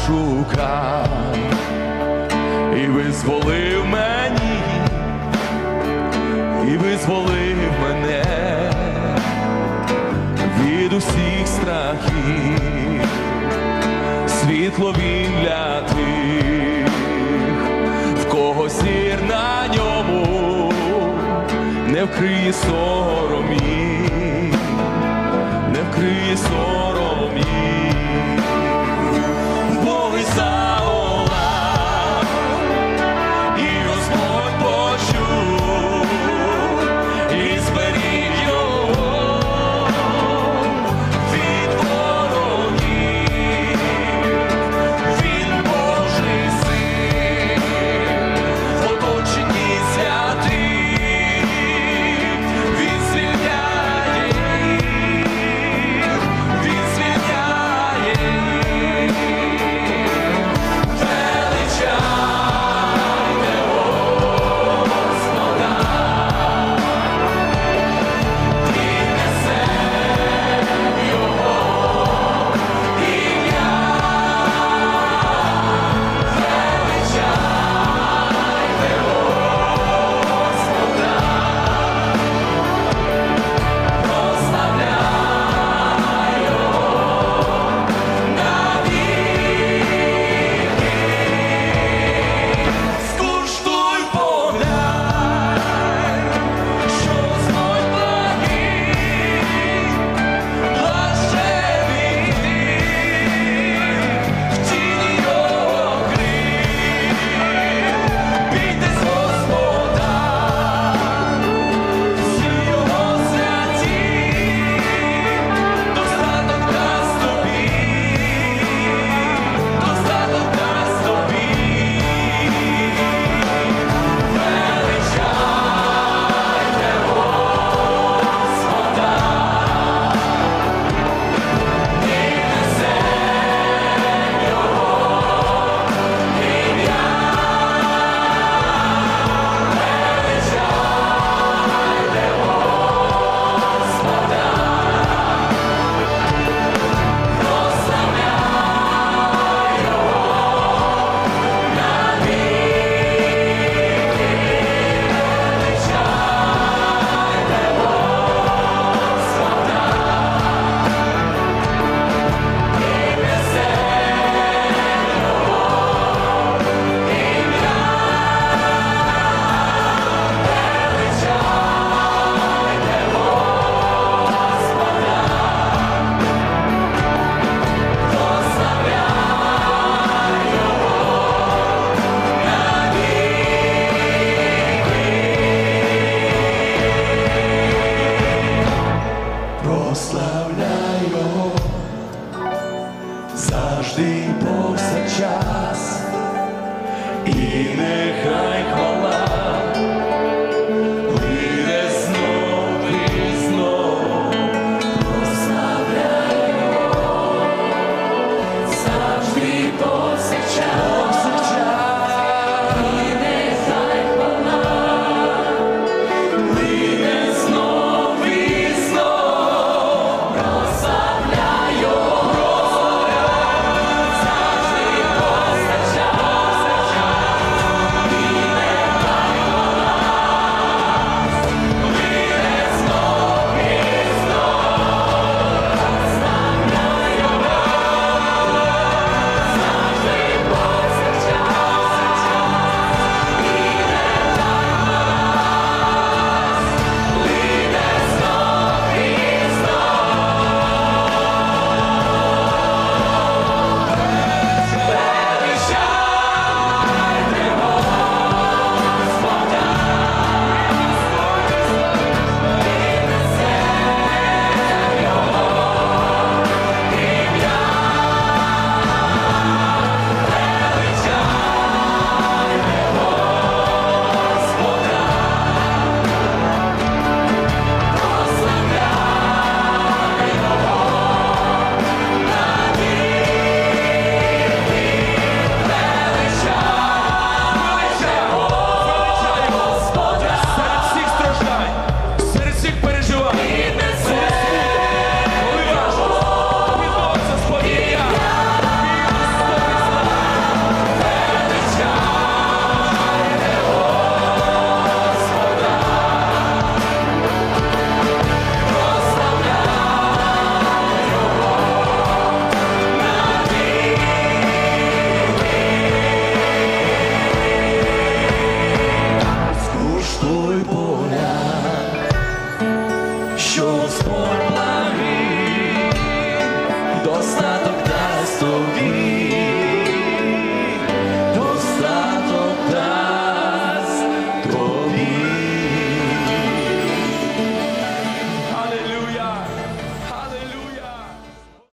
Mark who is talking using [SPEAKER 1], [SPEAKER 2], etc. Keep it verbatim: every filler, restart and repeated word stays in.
[SPEAKER 1] шукав і визволив мені, і визволив мене від усіх страхів. Світло він для тих, в кого зір на ньому не вкриє сором їх, не вкриє сором їх. Бог і заволав, і Господь почув, і зберіг його від ворогів. Він Божий син, в оточенні святих, він звільняє їх, він звільняє їх. Величайте Господа, піднесемо його ім'я. Величайте Господа, прославляй його навіки. Скуштуй, поглянь, що Господь благий, блаженний ти, в тіні його крил. Бійтесь Господа, всі його святі, достаток дасть тобі, достаток дасть тобі. Величайте Господа, піднесемо його ім'я. Величайте Господа, прославляй його навіки. Величайте Господа, прославляй його завжди і повсякчас, і нехай хвала лине знов і знов. Прославляй його завжди і повсякчас, і нехай хвала лине знов і знов. Прославляй його завжди і повсякчас, і нехай Тобі.